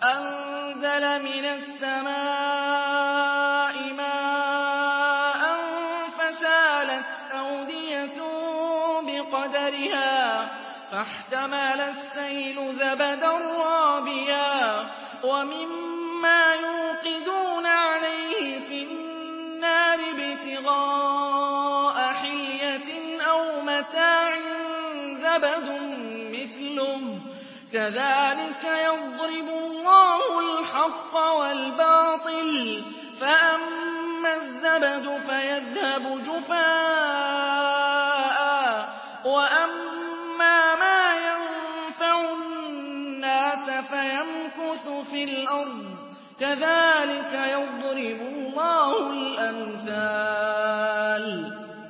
أَنزَلَ مِنَ السَّمَاءِ مَاءً فَسَالَتْ أَوْدِيَةٌ بِقَدَرِهَا فَاحْتَمَلَ السَّيْلُ زَبَدًا رَّابِيًا وَمِمَّا يُوقِدُونَ عَلَيْهِ فِي النَّارِ ابْتِغَاءَ حِلْيَةٍ أَوْ مَتَاعٍ زَبَدٌ مِّثْلُهُ ۚ كَذَٰلِكَ يَضْرِبُ اللَّهُ الْحَقَّ وَالْبَاطِلَ ۚ فَأَمَّا الزَّبَدُ فَيَذْهَبُ جُفَاءً وَأَمَّا مَا يَنفَعُ النَّاسَ فَيَمْكُثُ فِي الْأَرْضِ ۚ كَذَٰلِكَ يَضْرِبُ اللَّهُ الْأَمْثَالَ